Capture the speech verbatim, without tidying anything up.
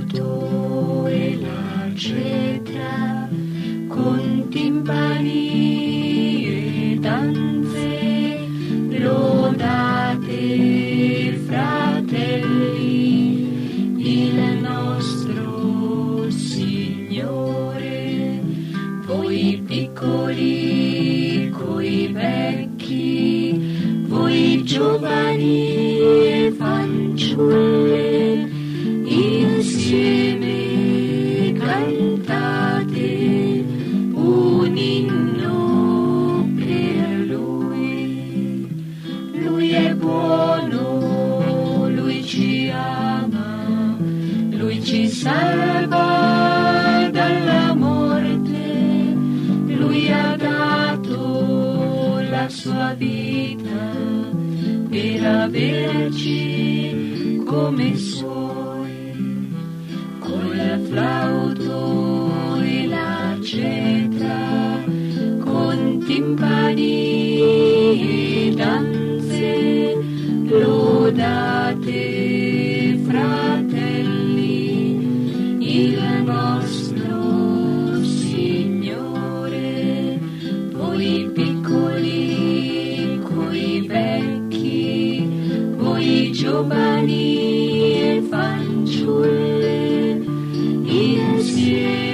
flauto e la cetra, con timpani e danze, lodate fratelli, il nostro Signore. Voi piccoli coi vecchi, voi giovani e fanciulle, insieme cantate un inno per Lui. Lui è buono, Lui ci ama, Lui ci salva dalla morte, Lui ha dato la sua vita per averci come suoi. Col flauto e la cetra, con timpani e danze, lodate fratelli, il nostro Signore. Voi piccoli coi vecchi, voi giovani e fanciulle, insieme